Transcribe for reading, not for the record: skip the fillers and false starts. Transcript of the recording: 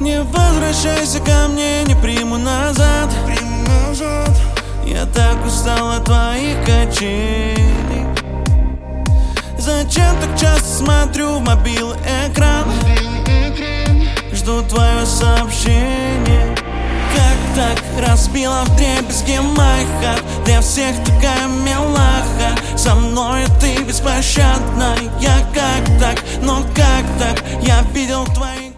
Не возвращайся ко мне, не приму назад. Я так устал от твоих качелей. Зачем так часто смотрю в мобильный экран? Жду твое сообщение. Как так разбила вдребезги моих хат? Для всех такая милаха. Со мной ты беспощадна. Я как так, но как так? Я видел твои